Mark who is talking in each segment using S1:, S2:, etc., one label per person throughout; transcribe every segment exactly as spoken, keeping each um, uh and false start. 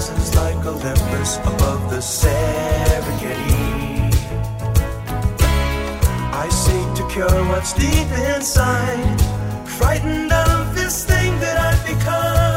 S1: presence like Olympus above the Serengeti. I seek to cure what's deep inside, frightened of this thing that I've become.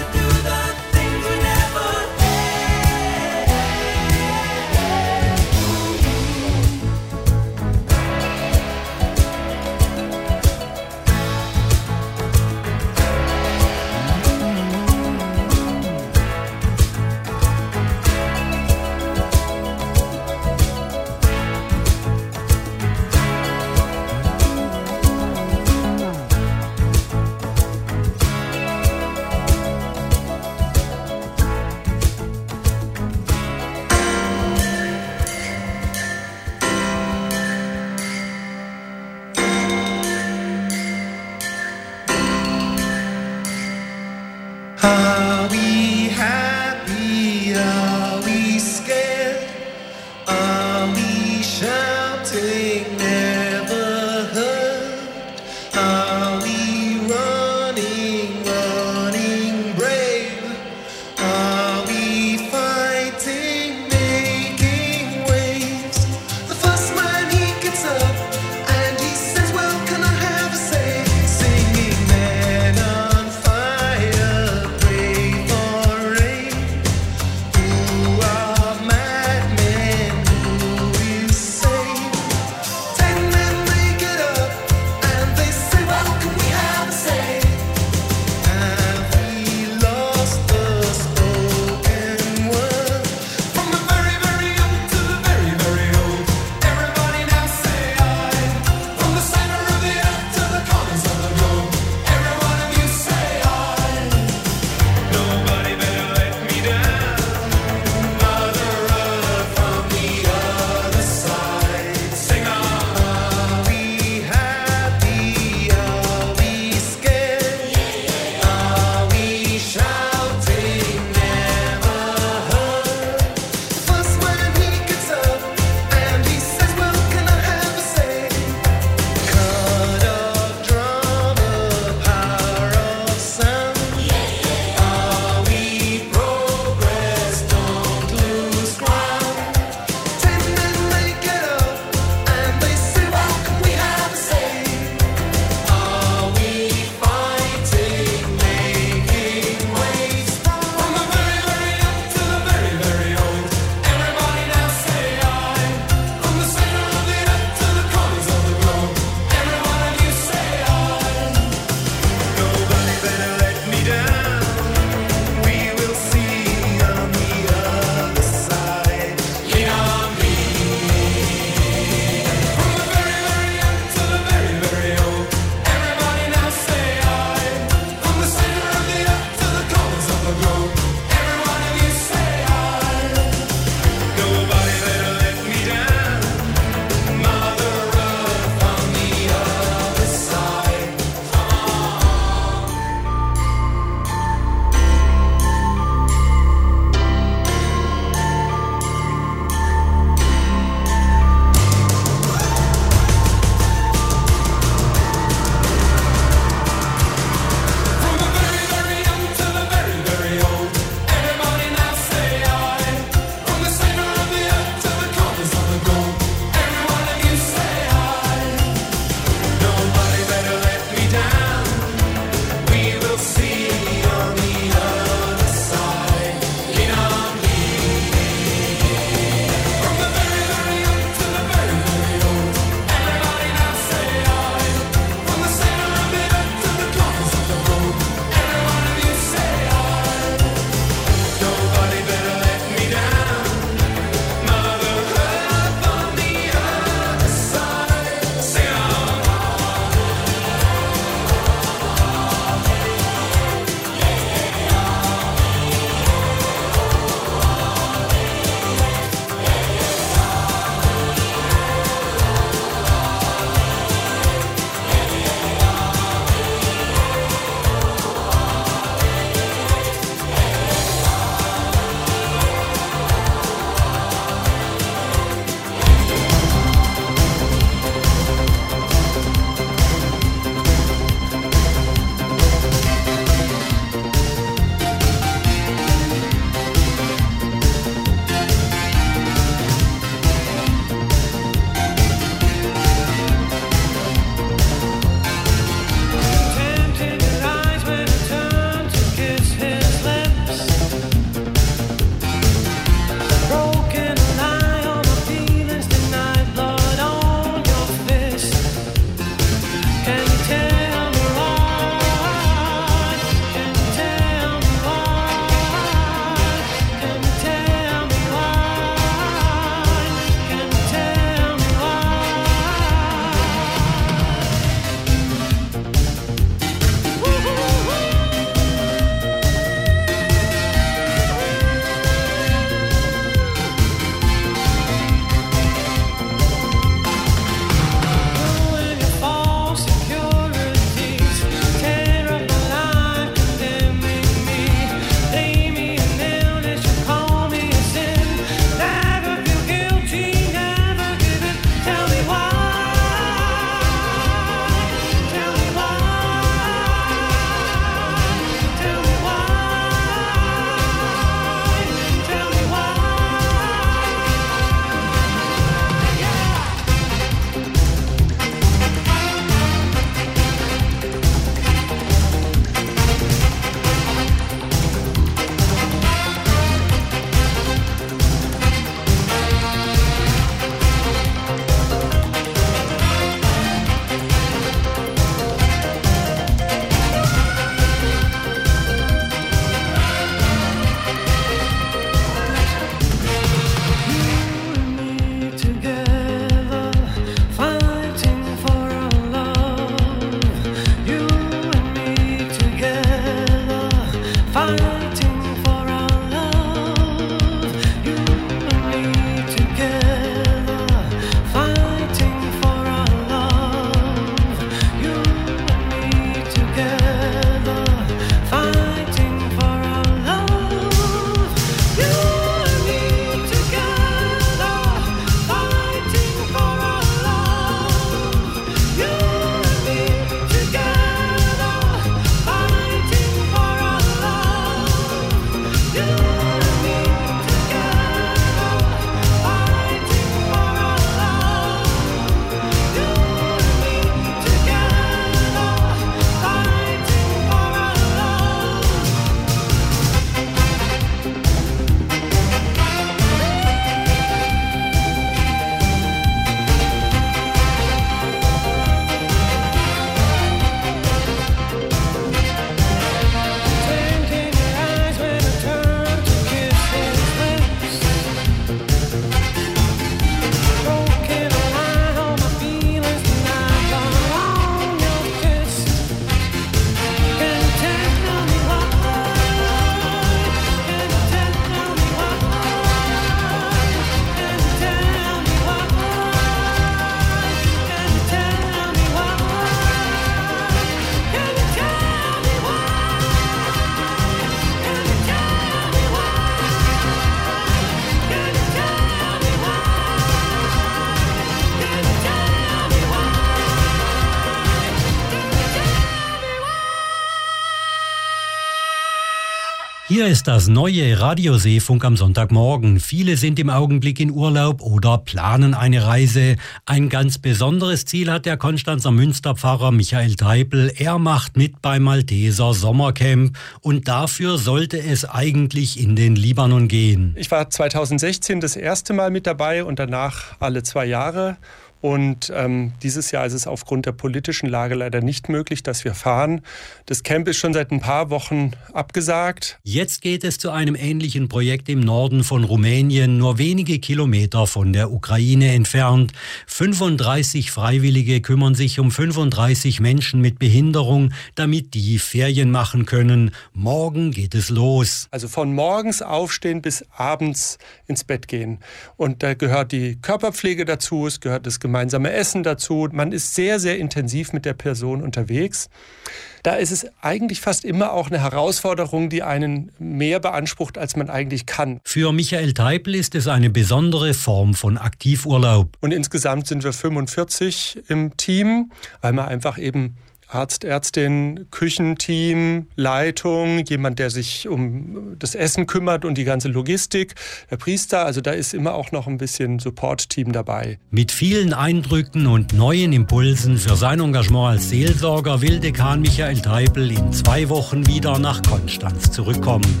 S2: Hier ist das neue Radio Seefunk am Sonntagmorgen. Viele sind im Augenblick in Urlaub oder planen eine Reise. Ein ganz besonderes Ziel hat der Konstanzer Münsterpfarrer Michael Teipel. Er macht mit beim Malteser Sommercamp und dafür sollte es eigentlich in den Libanon gehen.
S3: Ich war zweitausendsechzehn das erste Mal mit dabei und danach alle zwei Jahre. Und ähm, dieses Jahr ist es aufgrund der politischen Lage leider nicht möglich, dass wir fahren. Das Camp ist schon seit ein paar Wochen abgesagt.
S2: Jetzt geht es zu einem ähnlichen Projekt im Norden von Rumänien, nur wenige Kilometer von der Ukraine entfernt. fünfunddreißig Freiwillige kümmern sich um fünfunddreißig Menschen mit Behinderung, damit die Ferien machen können. Morgen geht es los.
S3: Also von morgens aufstehen bis abends ins Bett gehen. Und da gehört die Körperpflege dazu, es gehört das gemeinsame Essen dazu. Man ist sehr, sehr intensiv mit der Person unterwegs. Da ist es eigentlich fast immer auch eine Herausforderung, die einen mehr beansprucht, als man eigentlich kann.
S2: Für Michael Teipel ist es eine besondere Form von Aktivurlaub.
S3: Und insgesamt sind wir fünfundvierzig im Team, weil man einfach eben Arzt, Ärztin, Küchenteam, Leitung, jemand, der sich um das Essen kümmert und die ganze Logistik, der Priester, also da ist immer auch noch ein bisschen Support-Team dabei.
S2: Mit vielen Eindrücken und neuen Impulsen für sein Engagement als Seelsorger will Dekan Michael Teipel in zwei Wochen wieder nach Konstanz zurückkommen.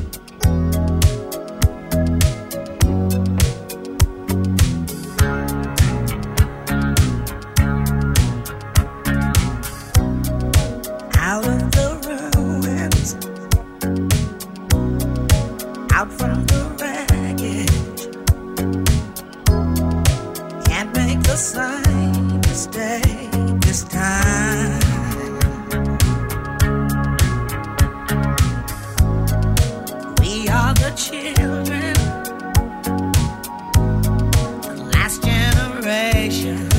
S4: Out from the wreckage, can't make the same mistake this time. We are the children, the last generation.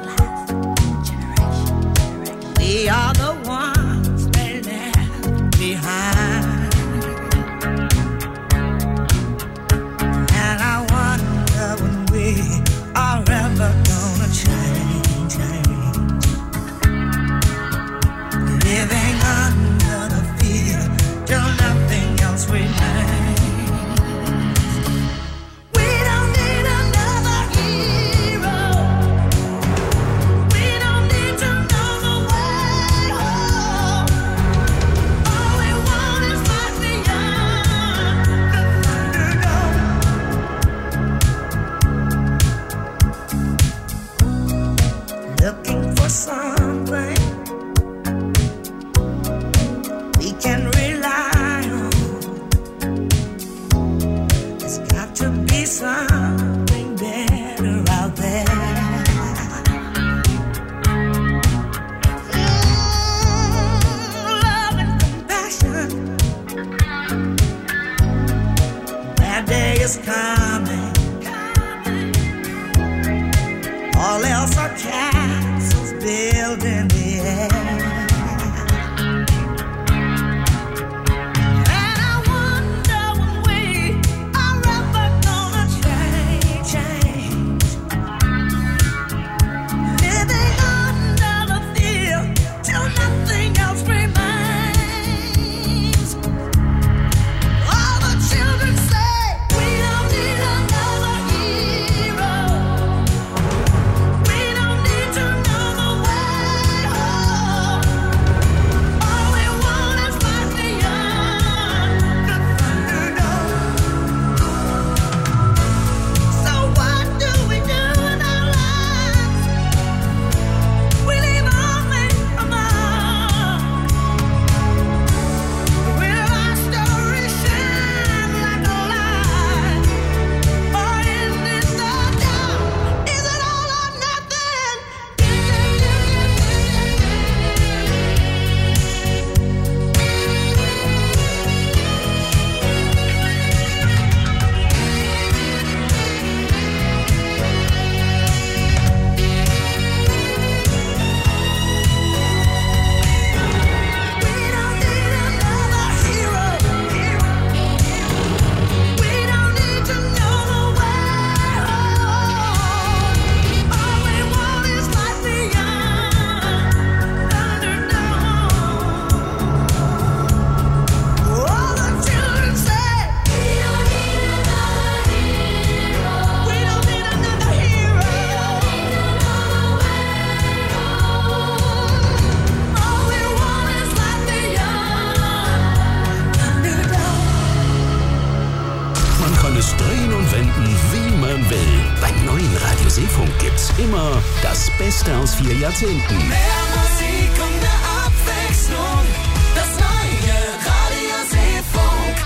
S4: We are the ones they left behind.
S5: Beste aus vier Jahrzehnten.
S1: Mehr Musik und mehr Abwechslung. Das neue Radio Seefunk.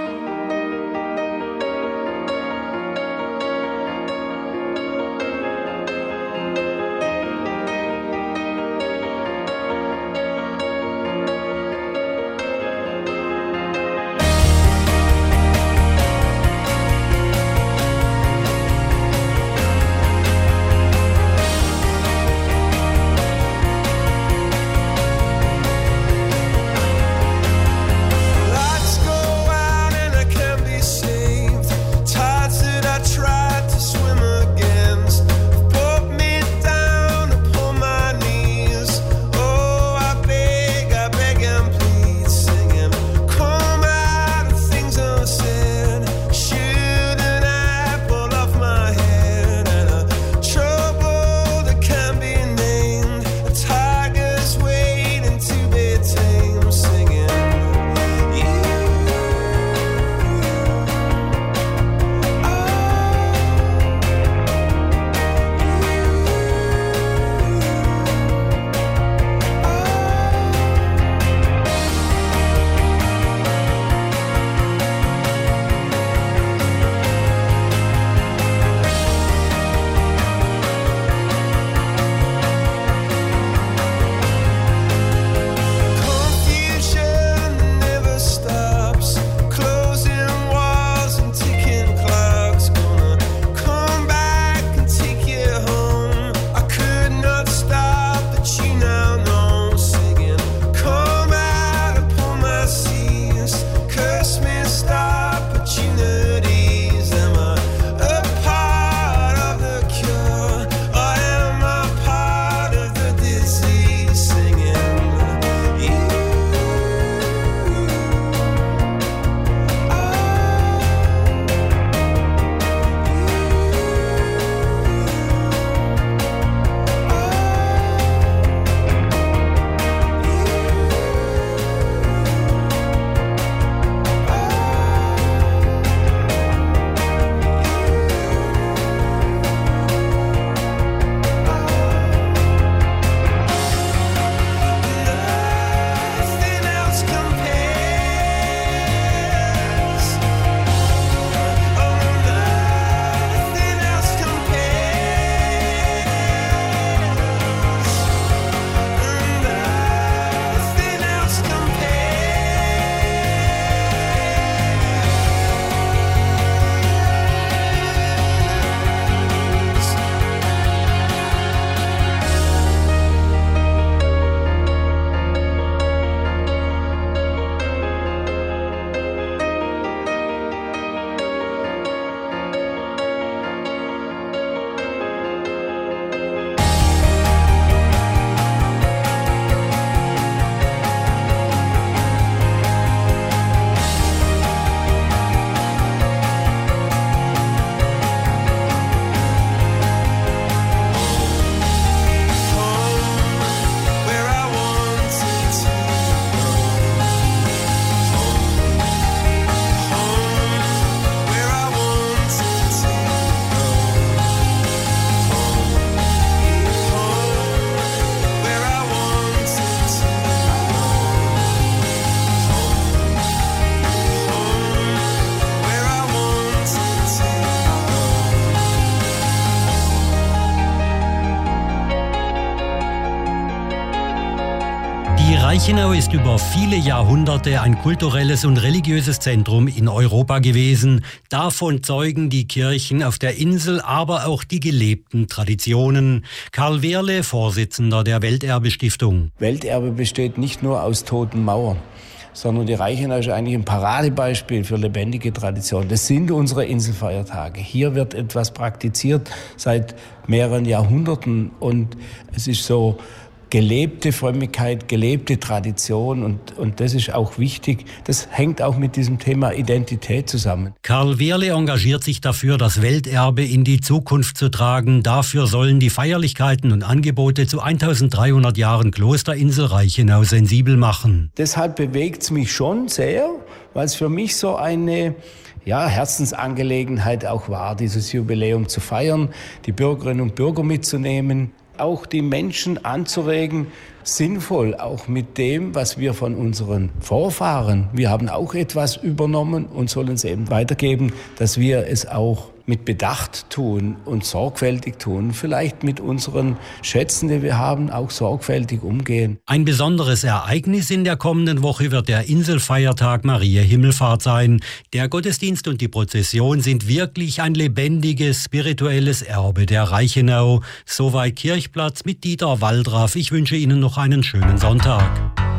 S2: Reichenau ist über viele Jahrhunderte ein kulturelles und religiöses Zentrum in Europa gewesen. Davon zeugen die Kirchen auf der Insel, aber auch die gelebten Traditionen. Karl Wehrle, Vorsitzender der Welterbestiftung.
S6: Welterbe besteht nicht nur aus toten Mauern, sondern die Reichenau ist eigentlich ein Paradebeispiel für lebendige Tradition. Das sind unsere Inselfeiertage. Hier wird etwas praktiziert seit mehreren Jahrhunderten und es ist so gelebte Frömmigkeit, gelebte Tradition und, und das ist auch wichtig. Das hängt auch mit diesem Thema Identität zusammen.
S2: Karl Wehrle engagiert sich dafür, das Welterbe in die Zukunft zu tragen. Dafür sollen die Feierlichkeiten und Angebote zu eintausenddreihundert Jahren Klosterinsel Reichenau sensibel machen.
S6: Deshalb bewegt es mich schon sehr, weil es für mich so eine ja, Herzensangelegenheit auch war, dieses Jubiläum zu feiern, die Bürgerinnen und Bürger mitzunehmen. auch die Menschen anzuregen, sinnvoll, auch mit dem, was wir von unseren Vorfahren, wir haben auch etwas übernommen und sollen es eben weitergeben, dass wir es auch mit Bedacht tun und sorgfältig tun, vielleicht mit unseren Schätzen, die wir haben, auch sorgfältig umgehen.
S2: Ein besonderes Ereignis in der kommenden Woche wird der Inselfeiertag Mariä Himmelfahrt sein. Der Gottesdienst und die Prozession sind wirklich ein lebendiges, spirituelles Erbe der Reichenau. Soweit Kirchplatz mit Dieter Waldraff. Ich wünsche Ihnen noch einen schönen Sonntag.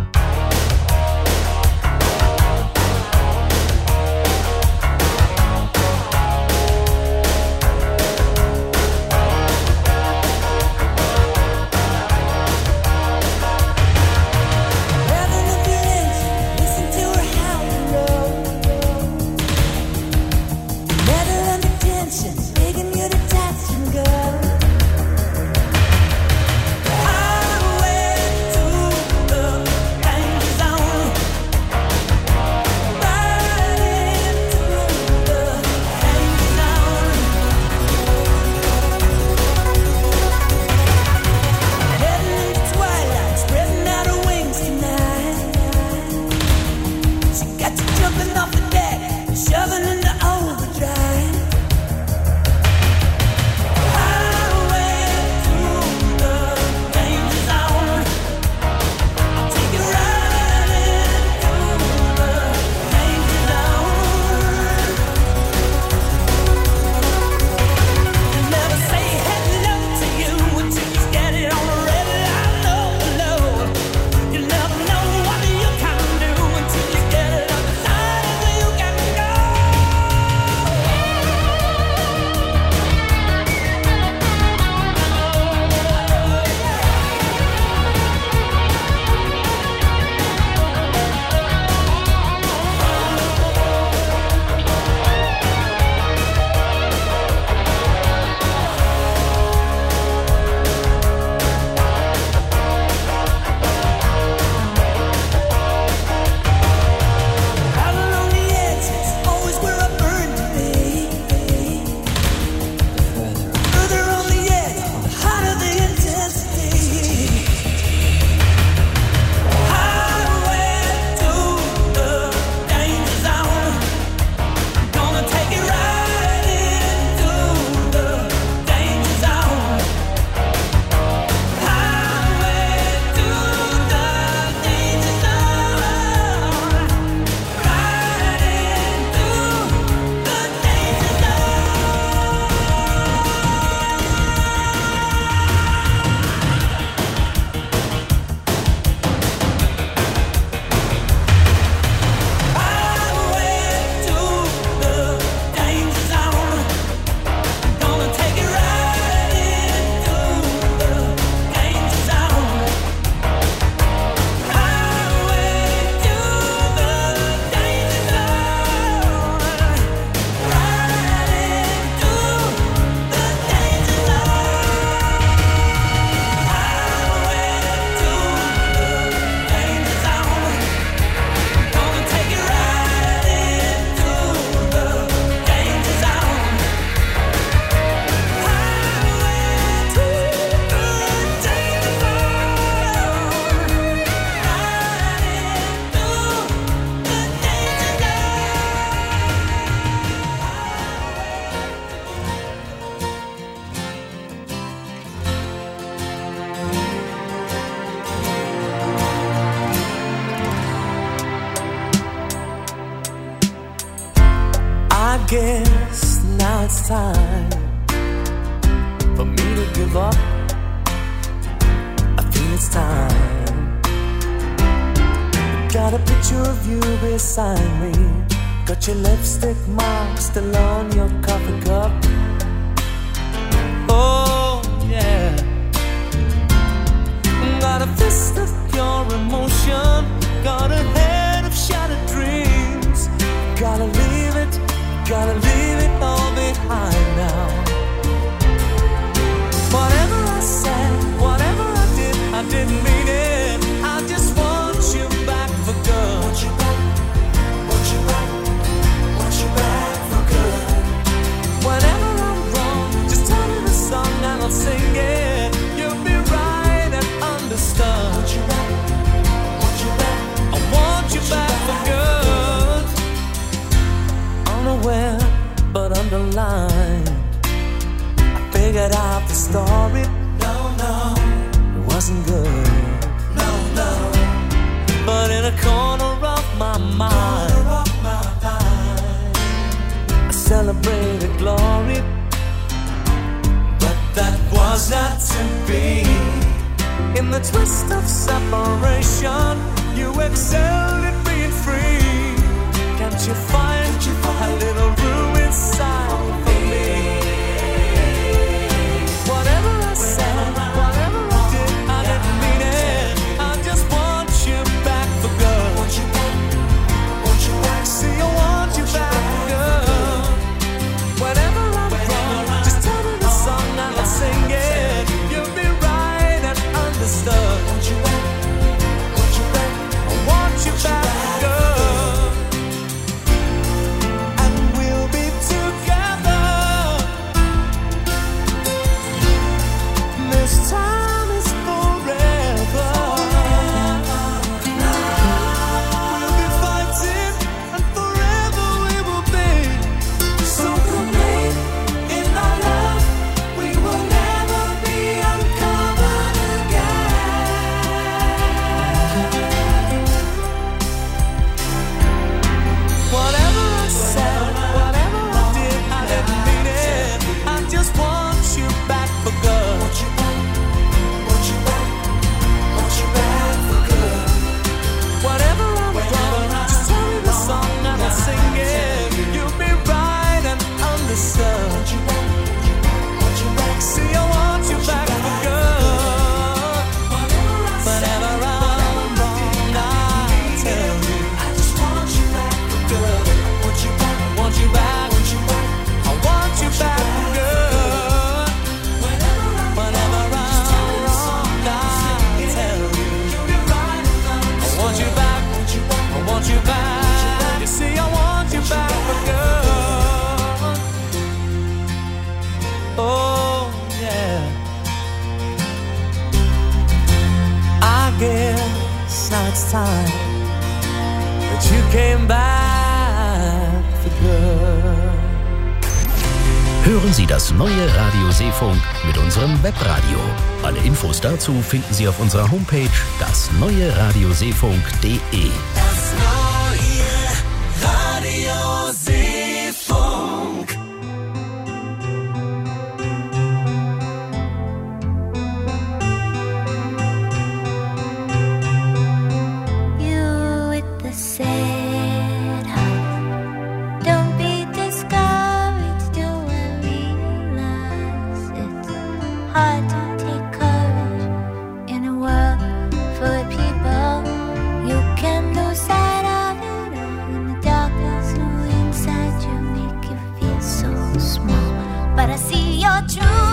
S1: guess now it's time for me to give up. I feel it's time. Got a picture of you beside me. Got your lipstick mark still on your coffee cup. Oh yeah. Got a fist of pure emotion. Got a head of shattered dreams. Gotta leave it, gotta leave it all behind now. Whatever I said, whatever I did, I didn't mean it. I just want you back for good. Want you back, want you back, want you back for good. Whenever I'm wrong, just tell me the song and I'll sing it. You'll be the corner of my mind. I celebrated glory, but that was not to be. In the twist of separation, you excelled at being free. Can't you find a little room inside for me? Whatever I said, whatever I did, I didn't mean it. I just want you back for good. Want you back, want you back. See, I want you back for good. Whenever I'm wrong, just tell me the song and I'll sing it. You'll be right and understood. Want you back, want you back. I want you back for good. And we'll be together. This time is forever. We'll be fighting and forever we will be. So complete in our love, we will never be uncovered again. Whatever I said, whatever I did, I didn't mean it. I just want you back for good. Want you back, want you back, want you back for good. Whatever I'm wrong, just tell me the song and I'll sing it. You'll be right and understood. Want you back, want you back. See, I want you back for good. Whenever I'm wrong, I'll tell you. I just want you back for good. Want you back, want you back, want you back. I want you back for good. Whenever I'm wrong, I'll tell you. I want you back, I want you back. You see, I want you back for good. Oh, yeah. I guess now it's time that you came back for good.
S5: Hören Sie das neue Radio Seefunk mit unserem Webradio. Alle Infos dazu finden Sie auf unserer Homepage das neue radioseefunk punkt de.
S1: Das neue Radio Seefunk.
S7: You with the sad heart, don't be discouraged. Do I realize it's hard to take courage in a world full of people? You can lose sight of it all, and the darkness inside you make you feel so small. But I see your truth.